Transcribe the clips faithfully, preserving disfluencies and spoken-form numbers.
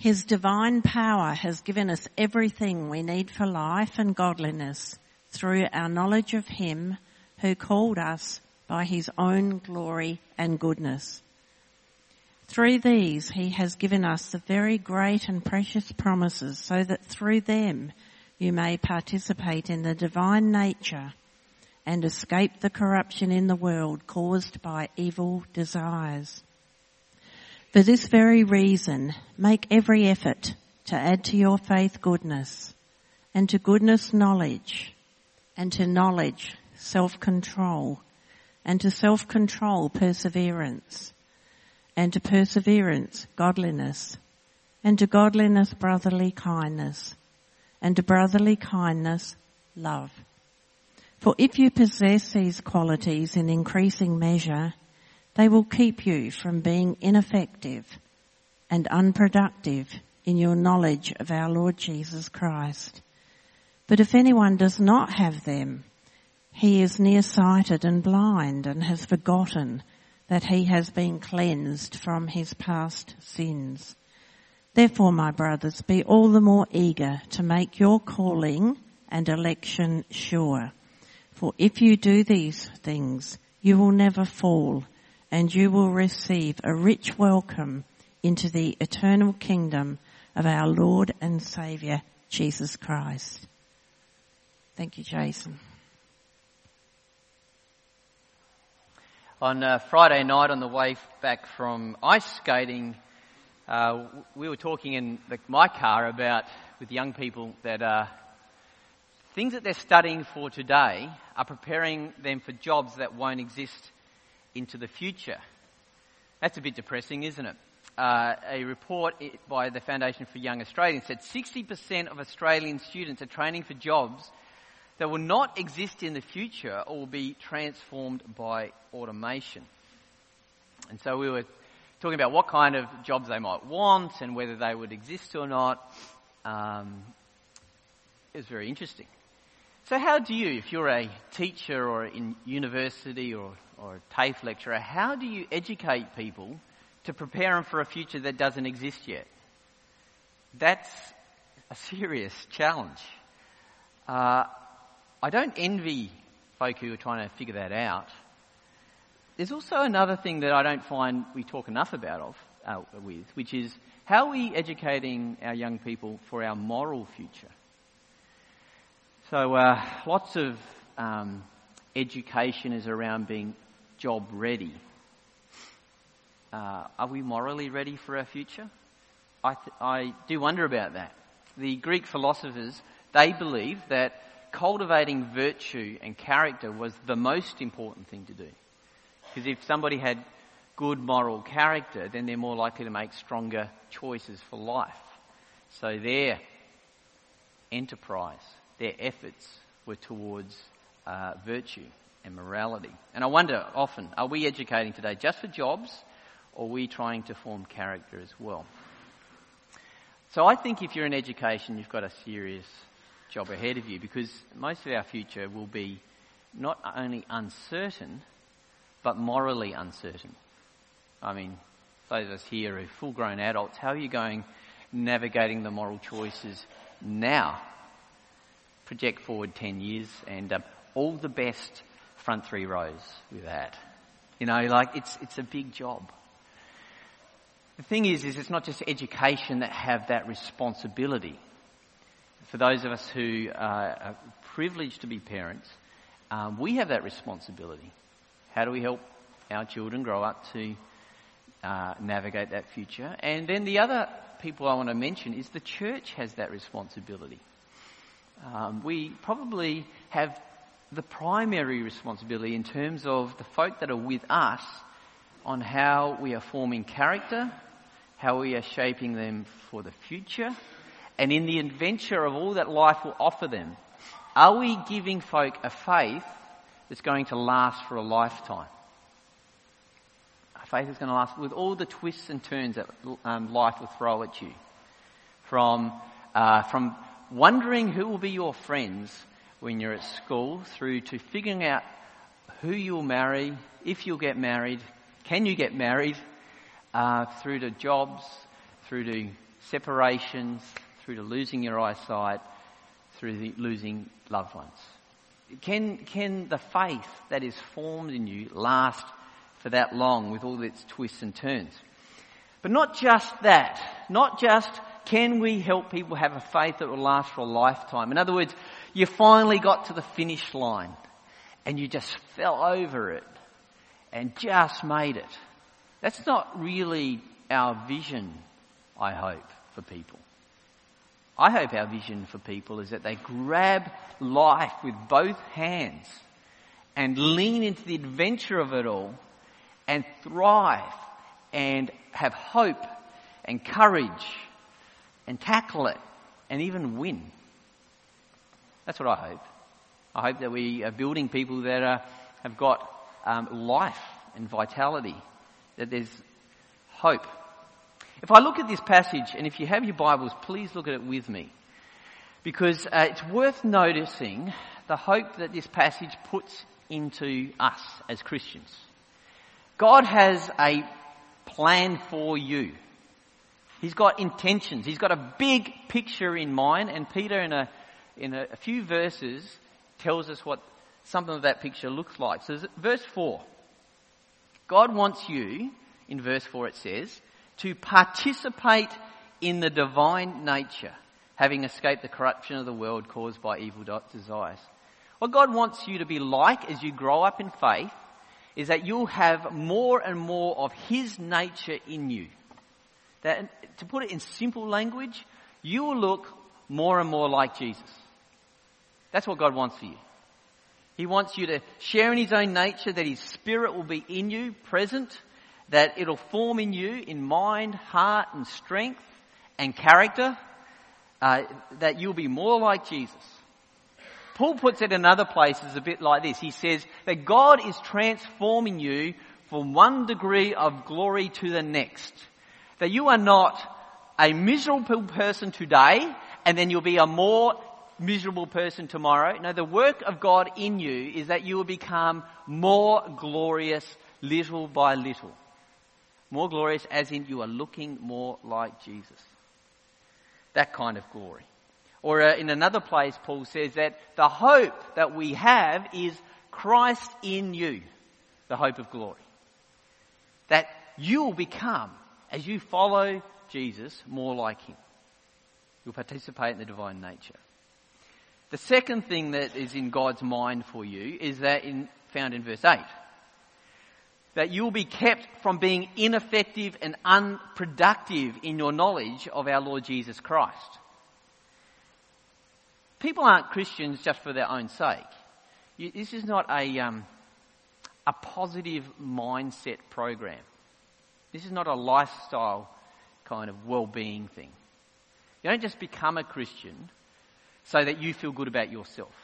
His divine power has given us everything we need for life and godliness through our knowledge of him who called us by his own glory and goodness. Through these he has given us the very great and precious promises, so that through them you may participate in the divine nature and escape the corruption in the world caused by evil desires. For this very reason, make every effort to add to your faith goodness, and to goodness knowledge, and to knowledge self-control, and to self-control perseverance, and to perseverance godliness, and to godliness brotherly kindness, and to brotherly kindness love. For if you possess these qualities in increasing measure, they will keep you from being ineffective and unproductive in your knowledge of our Lord Jesus Christ. But if anyone does not have them, he is nearsighted and blind and has forgotten that he has been cleansed from his past sins. Therefore, my brothers, be all the more eager to make your calling and election sure. For if you do these things, you will never fall, and you will receive a rich welcome into the eternal kingdom of our Lord and Saviour, Jesus Christ. Thank you, Jason. On uh, Friday night on the way back from ice skating, uh, we were talking in the, my car about, with young people, that uh, things that they're studying for today are preparing them for jobs that won't exist into the future. That's a bit depressing, isn't it? Uh, a report by the Foundation for Young Australians said sixty percent of Australian students are training for jobs that will not exist in the future or will be transformed by automation. And so we were talking about what kind of jobs they might want and whether they would exist or not. Um, it was very interesting. So how do you, if you're a teacher or in university or, or a TAFE lecturer, how do you educate people to prepare them for a future that doesn't exist yet? That's a serious challenge. Uh, I don't envy folk who are trying to figure that out. There's also another thing that I don't find we talk enough about of uh, with, which is how are we educating our young people for our moral future? So uh, lots of um, education is around being job ready. Uh, are we morally ready for our future? I, th- I do wonder about that. The Greek philosophers, they believed that cultivating virtue and character was the most important thing to do. Because if somebody had good moral character, then they're more likely to make stronger choices for life. So their enterprise, their efforts were towards uh, virtue and morality. And I wonder often, are we educating today just for jobs, or are we trying to form character as well? So I think if you're in education, you've got a serious job ahead of you, because most of our future will be not only uncertain, but morally uncertain. I mean, those of us here are full-grown adults. How are you going navigating the moral choices now? Project forward ten years and um, all the best front three rows with that. You know, like it's it's a big job. The thing is, is it's not just education that have that responsibility. For those of us who are privileged to be parents, um, we have that responsibility. How do we help our children grow up to uh, navigate that future? And then the other people I want to mention is the church has that responsibility. Um, we probably have the primary responsibility in terms of the folk that are with us on how we are forming character, how we are shaping them for the future, and in the adventure of all that life will offer them. Are we giving folk a faith that's going to last for a lifetime? A faith that's going to last with all the twists and turns that um, life will throw at you. From uh, from wondering who will be your friends when you're at school, through to figuring out who you'll marry, if you'll get married, can you get married, uh, through to jobs, through to separations, through to losing your eyesight, through the losing loved ones. Can, can the faith that is formed in you last for that long with all its twists and turns? But not just that. Not just can we help people have a faith that will last for a lifetime. In other words, you finally got to the finish line and you just fell over it and just made it. That's not really our vision, I hope, for people. I hope our vision for people is that they grab life with both hands and lean into the adventure of it all and thrive and have hope and courage and tackle it and even win. That's what I hope. I hope that we are building people that are, have got um, life and vitality, that there's hope. If I look at this passage, and if you have your Bibles, please look at it with me, because uh, it's worth noticing the hope that this passage puts into us as Christians. God has a plan for you. He's got intentions. He's got a big picture in mind, and Peter in a in a, a few verses tells us what something of that picture looks like. So verse four. God wants you, in verse four it says, to participate in the divine nature, having escaped the corruption of the world caused by evil desires. What God wants you to be like as you grow up in faith is that you'll have more and more of His nature in you. That, to put it in simple language, you will look more and more like Jesus. That's what God wants for you. He wants you to share in His own nature, that His Spirit will be in you, present, that it'll form in you in mind, heart and strength and character, uh, that you'll be more like Jesus. Paul puts it in other places a bit like this. He says that God is transforming you from one degree of glory to the next. That you are not a miserable person today and then you'll be a more miserable person tomorrow. No, the work of God in you is that you will become more glorious little by little. More glorious as in you are looking more like Jesus. That kind of glory. Or uh, in another place, Paul says that the hope that we have is Christ in you, the hope of glory. That you will become, as you follow Jesus, more like Him. You'll participate in the divine nature. The second thing that is in God's mind for you is that in, found in verse eight. That you will be kept from being ineffective and unproductive in your knowledge of our Lord Jesus Christ. People aren't Christians just for their own sake. You, this is not a, um, a positive mindset program. This is not a lifestyle kind of well-being thing. You don't just become a Christian so that you feel good about yourself.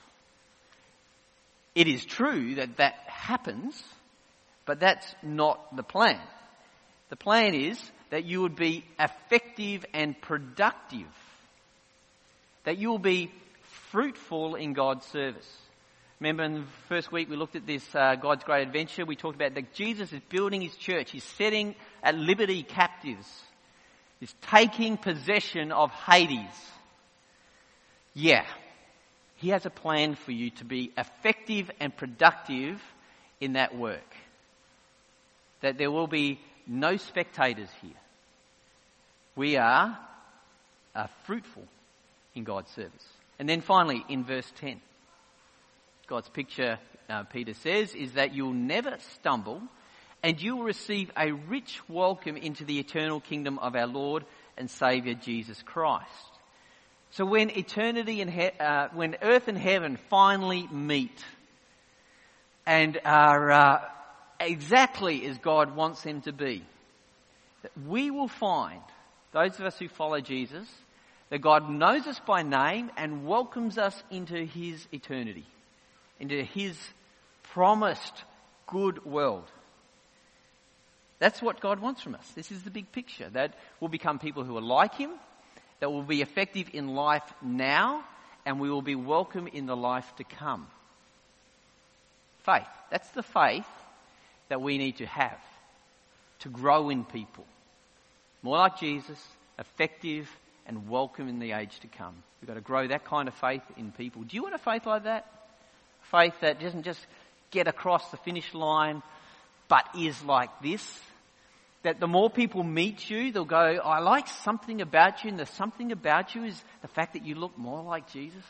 It is true that that happens, but that's not the plan. The plan is that you would be effective and productive. That you will be fruitful in God's service. Remember in the first week we looked at this uh, God's Great Adventure. We talked about that Jesus is building His church. He's setting at liberty captives. He's taking possession of Hades. Yeah, He has a plan for you to be effective and productive in that work. That there will be no spectators here. We are, are fruitful in God's service. And then finally, in verse ten, God's picture, uh, Peter says, is that you'll never stumble and you will receive a rich welcome into the eternal kingdom of our Lord and Saviour Jesus Christ. So when eternity and he- uh, when earth and heaven finally meet and are uh, exactly as God wants them to be, we will find, those of us who follow Jesus, that God knows us by name and welcomes us into His eternity, into His promised good world. That's what God wants from us. This is the big picture, that we'll become people who are like Him, that will be effective in life now, and we will be welcome in the life to come. Faith. That's the faith that we need to have to grow in people. More like Jesus, effective and welcome in the age to come. We've got to grow that kind of faith in people. Do you want a faith like that? Faith that doesn't just get across the finish line, but is like this. That the more people meet you, they'll go, oh, I like something about you, and the something about you is the fact that you look more like Jesus.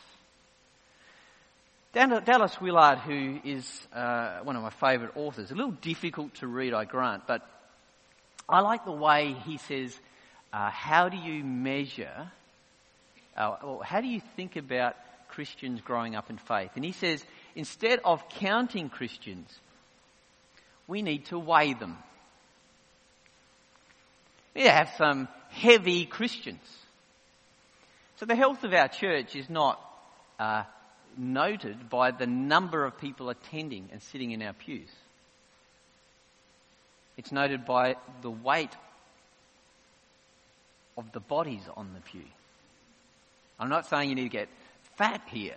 Dallas Willard, who is uh, one of my favourite authors, a little difficult to read, I grant, but I like the way he says, uh, how do you measure, uh, or how do you think about Christians growing up in faith? And he says, instead of counting Christians, we need to weigh them. We need to have some heavy Christians. So the health of our church is not uh, noted by the number of people attending and sitting in our pews. It's noted by the weight of the bodies on the pew. I'm not saying you need to get fat here.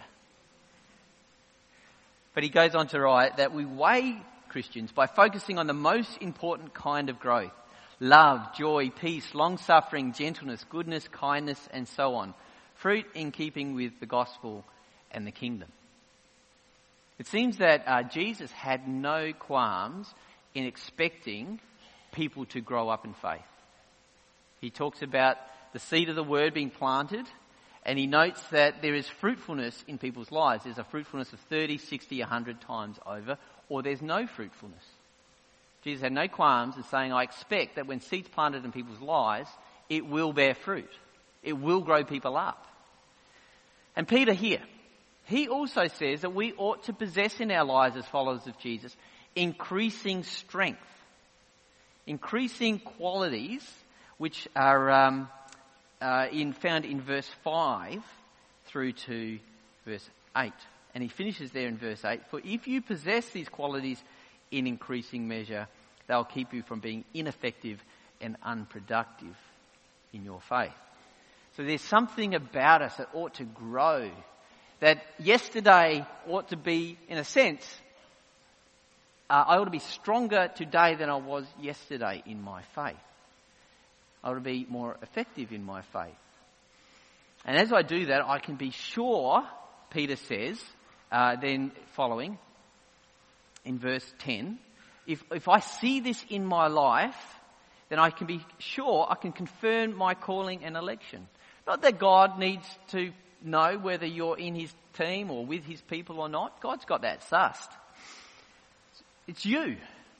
But he goes on to write that we weigh Christians by focusing on the most important kind of growth. Love, joy, peace, long-suffering, gentleness, goodness, kindness, and so on. Fruit in keeping with the gospel and the kingdom. It seems that uh, Jesus had no qualms in expecting people to grow up in faith. He talks about the seed of the word being planted, and he notes that there is fruitfulness in people's lives. There's a fruitfulness of thirty, sixty, one hundred times over, or there's no fruitfulness. Jesus had no qualms in saying, I expect that when seed's planted in people's lives, it will bear fruit. It will grow people up. And Peter here, he also says that we ought to possess in our lives as followers of Jesus increasing strength, increasing qualities which are um, uh, in, found in verse five through to verse eight. And he finishes there in verse eight. For if you possess these qualities in increasing measure, they'll keep you from being ineffective and unproductive in your faith. So there's something about us that ought to grow. That yesterday ought to be, in a sense, uh, I ought to be stronger today than I was yesterday in my faith. I ought to be more effective in my faith. And as I do that, I can be sure, Peter says, uh, then following, in verse ten, if, if I see this in my life, then I can be sure I can confirm my calling and election. Not that God needs to know whether you're in his team or with his people or not. God's got that sussed. It's you.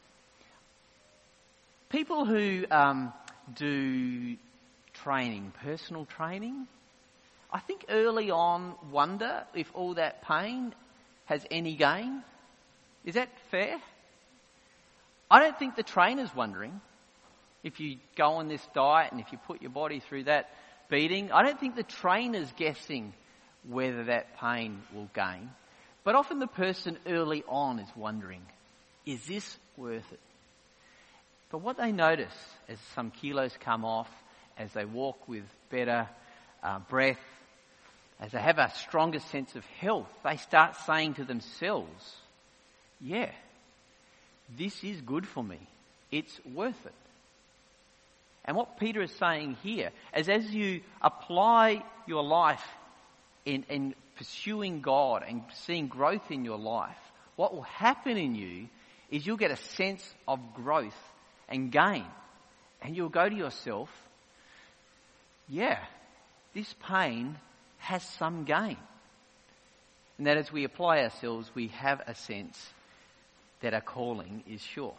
People who um, do training, personal training, I think early on wonder if all that pain has any gain. Is that fair? I don't think the trainer's wondering if you go on this diet and if you put your body through that beating. I don't think the trainer's guessing whether that pain will gain. But often the person early on is wondering, is this worth it? But what they notice as some kilos come off, as they walk with better uh, breath, as they have a stronger sense of health, they start saying to themselves, yeah, this is good for me. It's worth it. And what Peter is saying here is as you apply your life in, in pursuing God and seeing growth in your life, what will happen in you is you'll get a sense of growth and gain. And you'll go to yourself, yeah, this pain has some gain. And that as we apply ourselves, we have a sense that our calling is sure.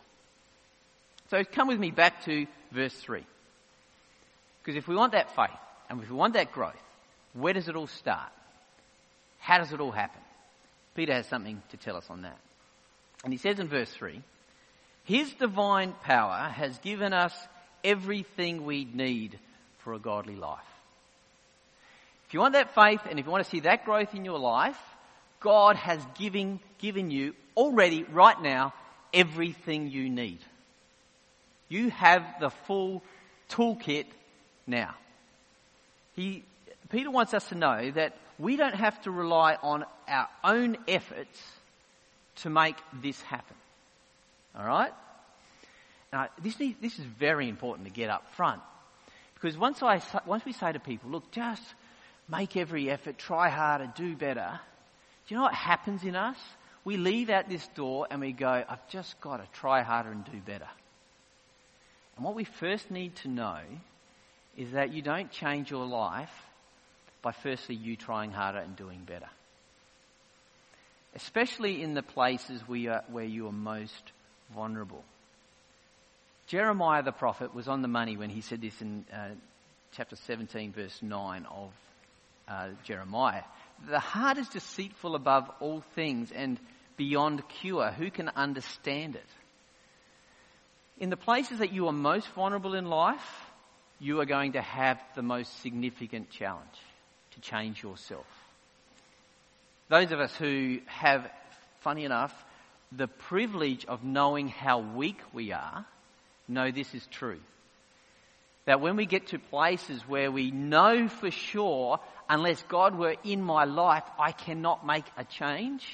So come with me back to verse three. Because if we want that faith and if we want that growth, where does it all start? How does it all happen? Peter has something to tell us on that. And he says in verse three, his divine power has given us everything we need for a godly life. If you want that faith and if you want to see that growth in your life, God has given, given you already, right now, everything you need. You have the full toolkit now. He, Peter wants us to know that we don't have to rely on our own efforts to make this happen. All right? Now, this, this is very important to get up front. Because once I once we say to people, look, just make every effort, try harder, do better, do you know what happens in us? We leave out this door and we go, I've just got to try harder and do better. And what we first need to know is that you don't change your life by firstly you trying harder and doing better. Especially in the places where you are, where you are most vulnerable. Jeremiah the prophet was on the money when he said this in uh, chapter seventeen verse nine of uh, Jeremiah. The heart is deceitful above all things and beyond cure. Who can understand it? In the places that you are most vulnerable in life, you are going to have the most significant challenge to change yourself. Those of us who have, funny enough, the privilege of knowing how weak we are, know this is true. That when we get to places where we know for sure, unless God were in my life, I cannot make a change,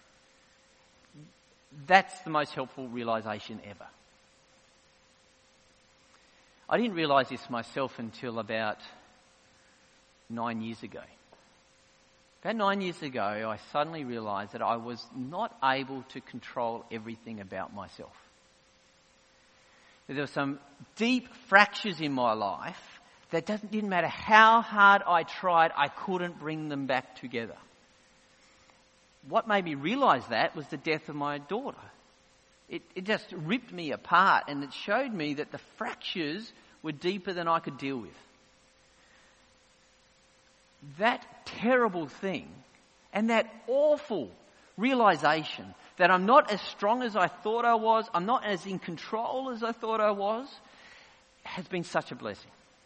that's the most helpful realisation ever. I didn't realise this myself until about nine years ago. About nine years ago, I suddenly realised that I was not able to control everything about myself. There were some deep fractures in my life that doesn't, didn't matter how hard I tried, I couldn't bring them back together. What made me realise that was the death of my daughter. It, it just ripped me apart, and it showed me that the fractures were deeper than I could deal with. That terrible thing and that awful realisation that I'm not as strong as I thought I was, I'm not as in control as I thought I was, has been such a blessing.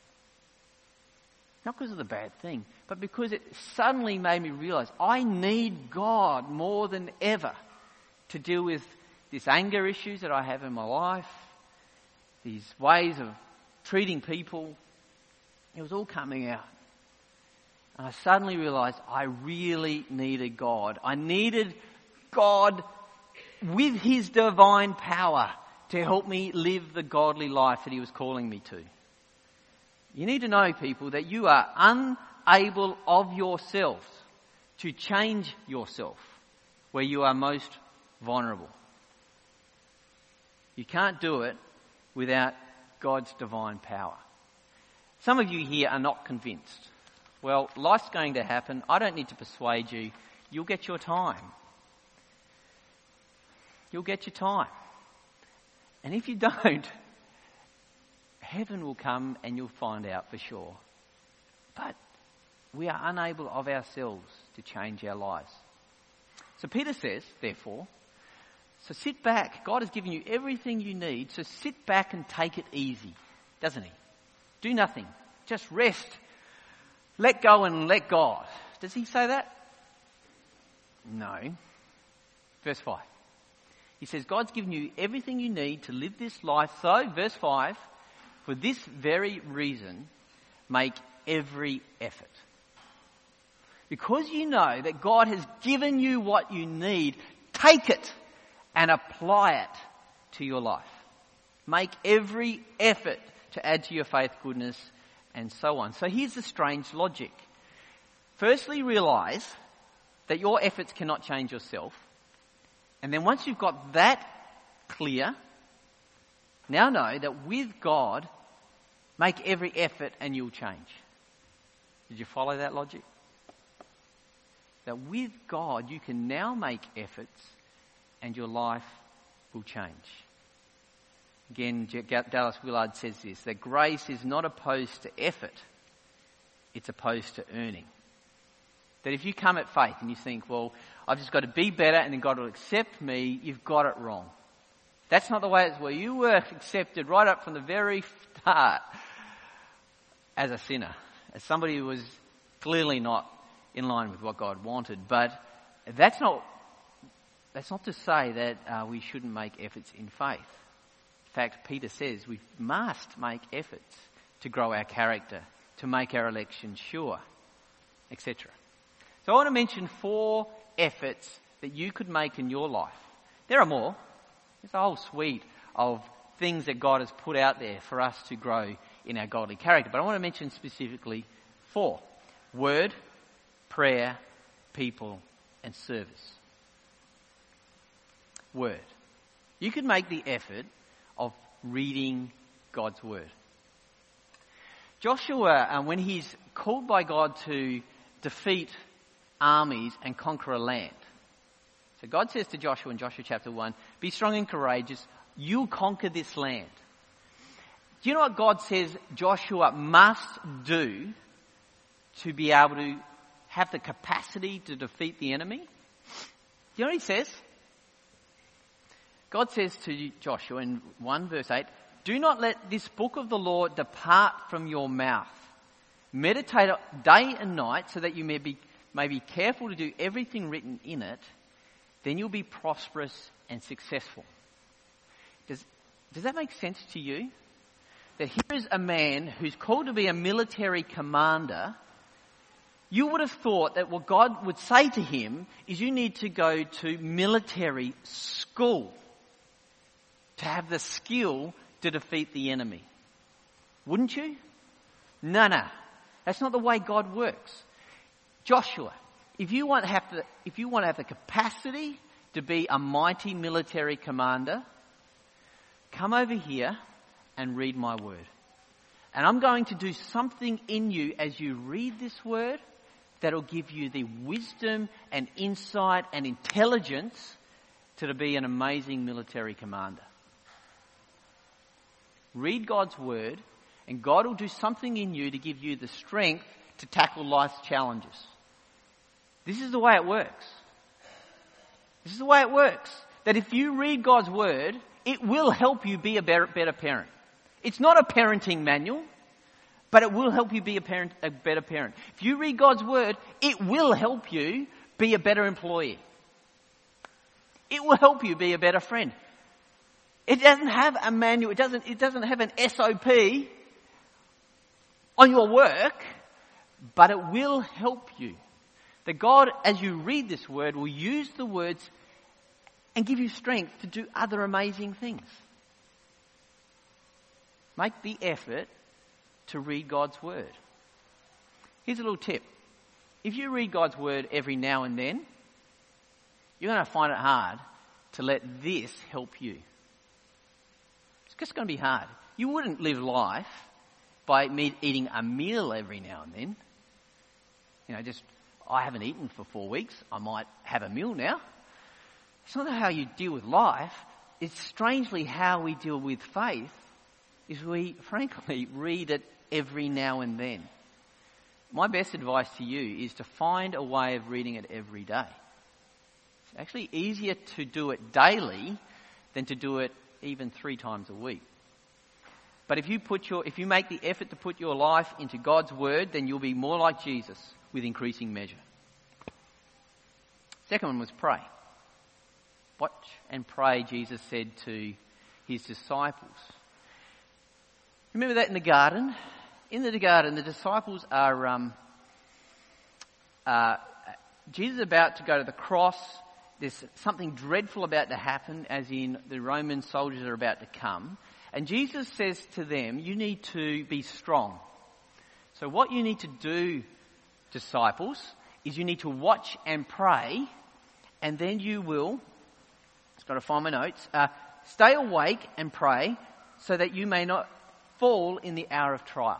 Not because of the bad thing, but because it suddenly made me realise I need God more than ever to deal with these anger issues that I have in my life, these ways of treating people. It was all coming out. And I suddenly realised I really needed God. I needed God with His divine power to help me live the godly life that He was calling me to. You need to know, people, that you are unable of yourselves to change yourself where you are most vulnerable. You can't do it without God's divine power. Some of you here are not convinced. Well, life's going to happen. I don't need to persuade you. You'll get your time. You'll get your time. And if you don't, heaven will come and you'll find out for sure. But we are unable of ourselves to change our lives. So Peter says, therefore, so sit back. God has given you everything you need, so sit back and take it easy, doesn't He? Do nothing. Just rest. Let go and let God. Does He say that? No. Verse five. He says, God's given you everything you need to live this life. So, verse five, for this very reason, make every effort. Because you know that God has given you what you need, take it and apply it to your life. Make every effort to add to your faith goodness and so on. So here's the strange logic. Firstly, realise that your efforts cannot change yourself. And then once you've got that clear, now know that with God, make every effort and you'll change. Did you follow that logic? That with God, you can now make efforts and your life will change. Again, Dallas Willard says this, that grace is not opposed to effort, it's opposed to earning. That if you come at faith and you think, well, I've just got to be better and then God will accept me, you've got it wrong. That's not the way it's where you were accepted right up from the very start as a sinner, as somebody who was clearly not in line with what God wanted. But that's not that's not to say that uh, we shouldn't make efforts in faith. In fact, Peter says we must make efforts to grow our character, to make our election sure, et cetera. So I want to mention four efforts that you could make in your life. There are more. There's a whole suite of things that God has put out there for us to grow in our godly character. But I want to mention specifically four: word, prayer, people, and service. Word. You could make the effort of reading God's word. Joshua, uh, when he's called by God to defeat armies and conquer a land. So God says to Joshua in Joshua chapter one, be strong and courageous, you'll conquer this land. Do you know what God says Joshua must do to be able to have the capacity to defeat the enemy? Do you know what he says? God says to Joshua in one verse eight, do not let this book of the law depart from your mouth. Meditate day and night so that you may be, may be careful to do everything written in it. Then you'll be prosperous and successful. Does, does that make sense to you? That here is a man who's called to be a military commander. You would have thought that what God would say to him is you need to go to military school to have the skill to defeat the enemy. Wouldn't you? No, no. That's not the way God works. Joshua, if you want to have the, if you want to have the capacity to be a mighty military commander, come over here and read my word. And I'm going to do something in you as you read this word that'll give you the wisdom and insight and intelligence to be an amazing military commander. Read God's word, and God will do something in you to give you the strength to tackle life's challenges. This is the way it works. This is the way it works. That if you read God's word, it will help you be a better, better parent. It's not a parenting manual, but it will help you be a, parent, a better parent. If you read God's word, it will help you be a better employee. It will help you be a better friend. It doesn't have a manual. It doesn't, it doesn't have an S O P on your work, but it will help you. That God, as you read this word, will use the words and give you strength to do other amazing things. Make the effort to read God's word. Here's a little tip. If you read God's word every now and then, you're going to find it hard to let this help you. It's just going to be hard. You wouldn't live life by me eating a meal every now and then. You know, just, I haven't eaten for four weeks. I might have a meal now. It's not how you deal with life. It's strangely how we deal with faith is we, frankly, read it every now and then. My best advice to you is to find a way of reading it every day. It's actually easier to do it daily than to do it even three times a week. But if you put your, if you make the effort to put your life into God's word, then you'll be more like Jesus with increasing measure. Second one was pray. Watch and pray, Jesus said to his disciples. Remember that in the garden? In the garden, the disciples are, um, uh, Jesus is about to go to the cross. There's something dreadful about to happen, as in the Roman soldiers are about to come. And Jesus says to them, you need to be strong. So what you need to do, disciples, is you need to watch and pray, and then you will, I've got to find my notes, uh, stay awake and pray so that you may not fall in the hour of trial.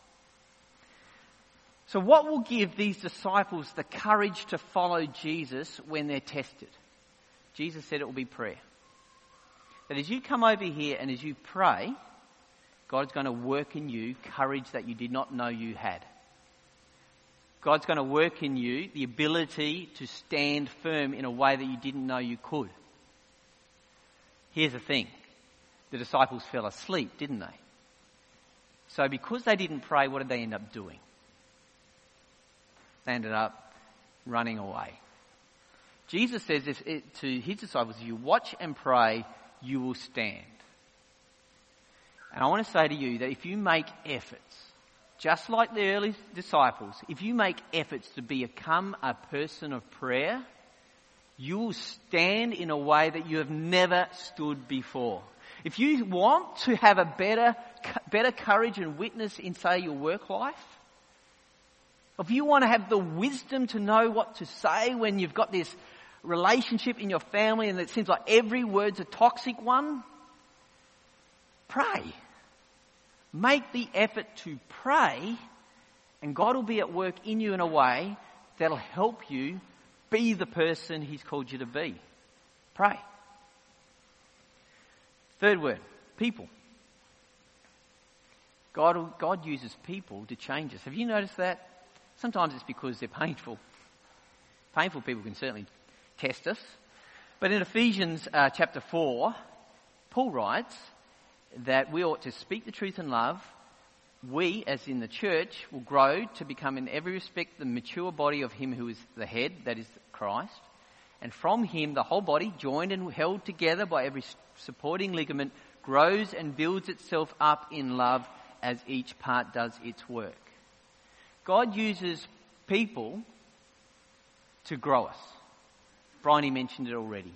So what will give these disciples the courage to follow Jesus when they're tested? Jesus said it will be prayer. That as you come over here and as you pray, God's going to work in you courage that you did not know you had. God's going to work in you the ability to stand firm in a way that you didn't know you could. Here's the thing. The disciples fell asleep, didn't they? So because they didn't pray, what did they end up doing? They ended up running away. Jesus says if it, to his disciples, if you watch and pray, you will stand. And I want to say to you that if you make efforts, just like the early disciples, if you make efforts to become a person of prayer, you will stand in a way that you have never stood before. If you want to have a better better courage and witness in, say, your work life? If you want to have the wisdom to know what to say when you've got this relationship in your family and it seems like every word's a toxic one, pray. Make the effort to pray, and God will be at work in you in a way that'll help you be the person He's called you to be. Pray. Third word, people. God, God uses people to change us. Have you noticed that? Sometimes it's because they're painful. Painful people can certainly test us. But in Ephesians uh, chapter four, Paul writes that we ought to speak the truth in love. We, as in the church, will grow to become in every respect the mature body of Him who is the head, that is Christ. And from Him the whole body, joined and held together by every supporting ligament, grows and builds itself up in love as each part does its work. God uses people to grow us. Bryony mentioned it already.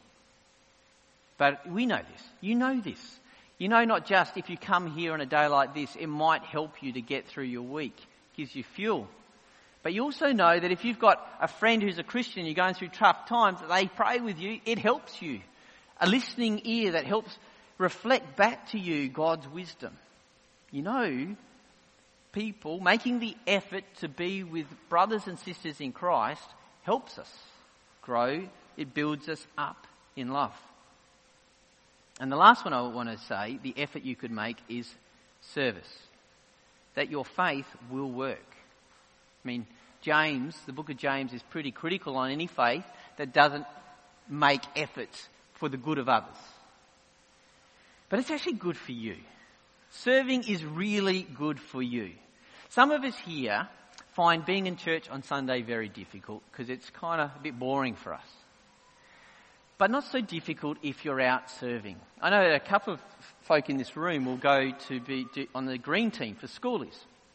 But we know this. You know this. You know not just if you come here on a day like this, it might help you to get through your week. Gives you fuel. But you also know that if you've got a friend who's a Christian, you're going through tough times, they pray with you, it helps you. A listening ear that helps reflect back to you God's wisdom. You know, people making the effort to be with brothers and sisters in Christ helps us grow. It builds us up in love. And the last one I want to say, the effort you could make is service. That your faith will work. I mean, James, the book of James is pretty critical on any faith that doesn't make efforts for the good of others. But it's actually good for you. Serving is really good for you. Some of us here find being in church on Sunday very difficult because it's kind of a bit boring for us. But not so difficult if you're out serving. I know a couple of folk in this room will go to be on the green team for schoolies.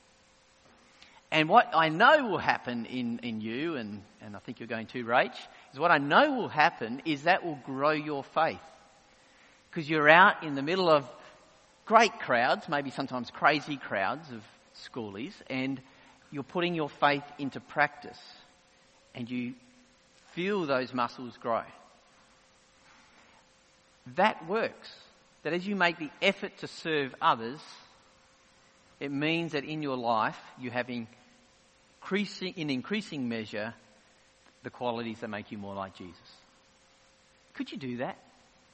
And what I know will happen in, in you, and, and I think you're going to, Rach, is what I know will happen is that will grow your faith. Because you're out in the middle of great crowds, maybe sometimes crazy crowds of schoolies, and you're putting your faith into practice. And you feel those muscles grow. That works. That as you make the effort to serve others, it means that in your life you have increasing, in increasing measure the qualities that make you more like Jesus. Could you do that?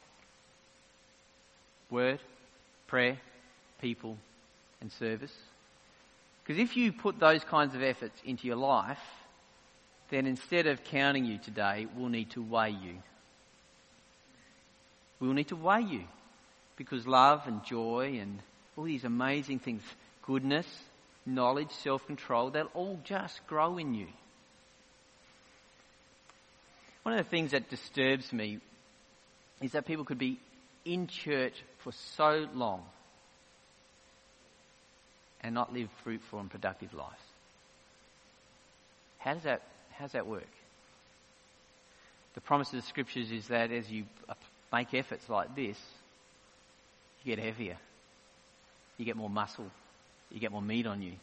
Word, prayer, people, and service. Because if you put those kinds of efforts into your life, then instead of counting you today, we'll need to weigh you. We'll need to weigh you. Because love and joy and all these amazing things, goodness, knowledge, self-control, they'll all just grow in you. One of the things that disturbs me is that people could be in church for so long and not live fruitful and productive lives. How does that, how does that work? The promise of the scriptures is that as you make efforts like this, you get heavier. You get more muscle. You get more meat on you.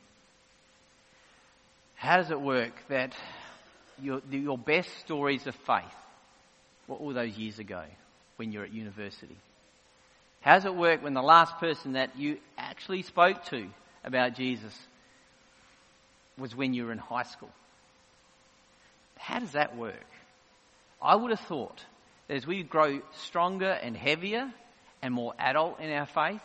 How does it work that your, your best stories of faith, what were those years ago when you're at university? How does it work when the last person that you actually spoke to about Jesus was when you were in high school? How does that work? I would have thought that as we grow stronger and heavier and more adult in our faith,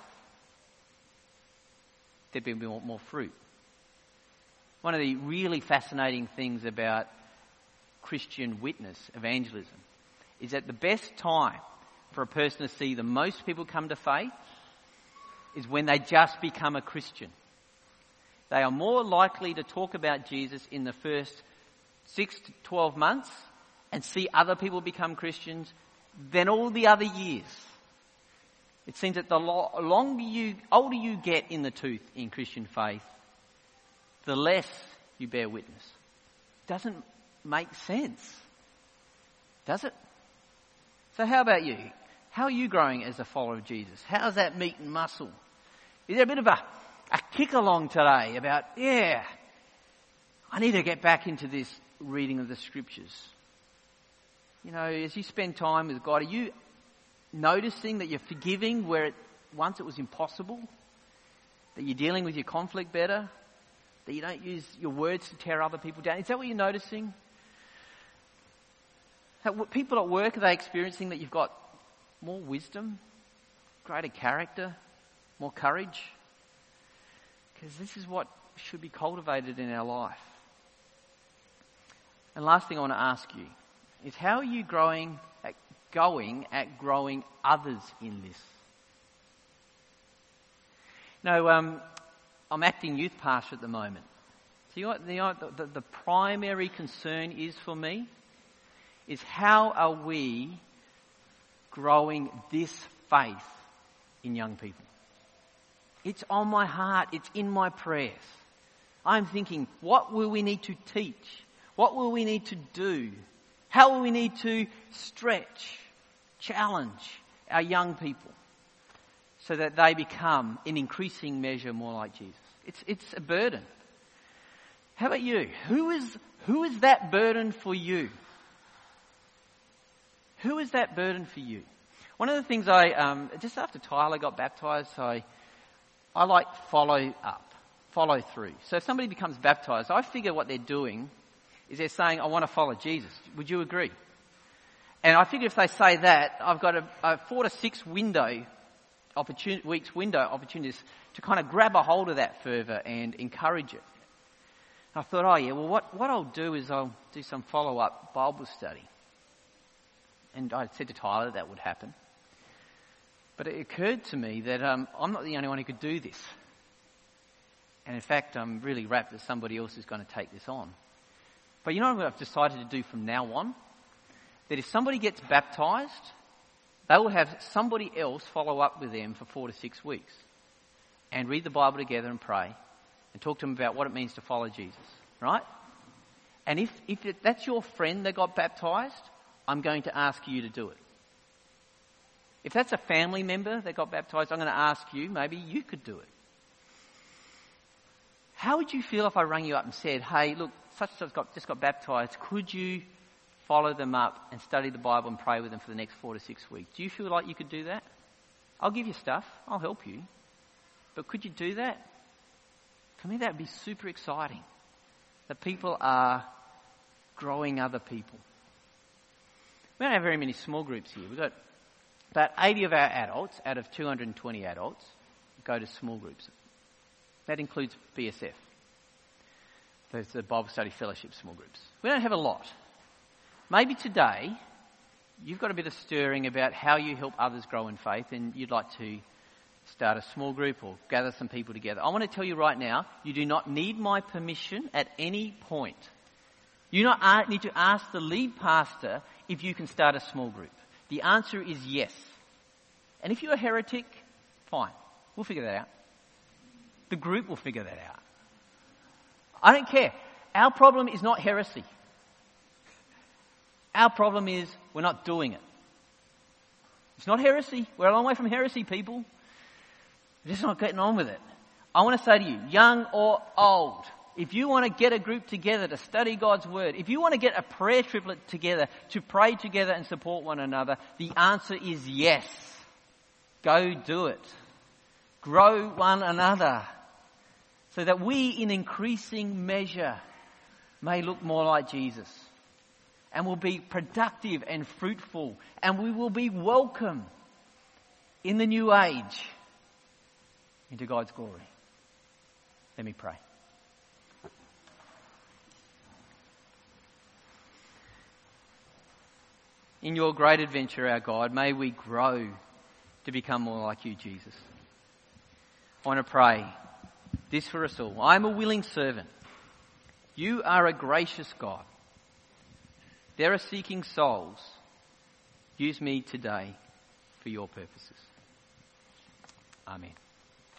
there'd be more, more fruit. One of the really fascinating things about Christian witness, evangelism, is that the best time for a person to see the most people come to faith is when they just become a Christian. They are more likely to talk about Jesus in the first six to twelve months and see other people become Christians than all the other years. It seems that the longer you, older you get in the tooth in Christian faith, the less you bear witness. Doesn't make sense, does it? So how about you? How are you growing as a follower of Jesus? How's that meat and muscle? Is there a bit of a, a kick along today about, yeah, I need to get back into this reading of the scriptures? You know, as you spend time with God, are you noticing that you're forgiving where it, once it was impossible? That you're dealing with your conflict better? That you don't use your words to tear other people down? Is that what you're noticing? That people at work, are they experiencing that you've got more wisdom, greater character, more courage? Because this is what should be cultivated in our life. And last thing I want to ask you is, how are you growing at, going at growing others in this? No, um, I'm acting youth pastor at the moment. So you know what the, the, the primary concern is for me? Is how are we growing this faith in young people? It's on my heart. It's in my prayers. I'm thinking, what will we need to teach? What will we need to do? How will we need to stretch, challenge our young people so that they become, in increasing measure, more like Jesus? It's, it's a burden. How about you? Who is, who is that burden for you? Who is that burden for you? One of the things I, um, just after Tyler got baptised, I, I like follow up, follow through. So if somebody becomes baptised, I figure what they're doing is they're saying, I want to follow Jesus. Would you agree? And I figure if they say that, I've got a, a four to six window, opportun- weeks window opportunities to kind of grab a hold of that fervour and encourage it. I thought, oh yeah, well what, what I'll do is I'll do some follow-up Bible study. And I said to Tyler that would happen. But it occurred to me that um, I'm not the only one who could do this. And in fact, I'm really rapt that somebody else is going to take this on. But you know what I've decided to do from now on? That if somebody gets baptised, they will have somebody else follow up with them for four to six weeks. And read the Bible together and pray. And talk to them about what it means to follow Jesus. Right? And if, if it, that's your friend that got baptised, I'm going to ask you to do it. If that's a family member that got baptised, I'm going to ask you, maybe you could do it. How would you feel if I rang you up and said, hey, look, such and such got, just got baptised, could you follow them up and study the Bible and pray with them for the next four to six weeks? Do you feel like you could do that? I'll give you stuff, I'll help you. But could you do that? For me, that would be super exciting. That people are growing other people. We don't have very many small groups here. We've got about eighty of our adults out of two hundred twenty adults go to small groups. That includes B S F. There's the Bible Study Fellowship small groups. We don't have a lot. Maybe today you've got a bit of stirring about how you help others grow in faith and you'd like to start a small group or gather some people together. I want to tell you right now, you do not need my permission at any point. You not need to ask the lead pastor if you can start a small group. The answer is yes. And if you're a heretic, fine. We'll figure that out. The group will figure that out. I don't care. Our problem is not heresy. Our problem is we're not doing it. It's not heresy. We're a long way from heresy, people. We're just not getting on with it. I want to say to you, young or old, if you want to get a group together to study God's Word, if you want to get a prayer triplet together to pray together and support one another, the answer is yes. Go do it. Grow one another so that we in increasing measure may look more like Jesus and will be productive and fruitful and we will be welcome in the new age into God's glory. Let me pray. In your great adventure, our God, may we grow to become more like you, Jesus. I want to pray this for us all. I'm a willing servant. You are a gracious God. There are seeking souls. Use me today for your purposes. Amen.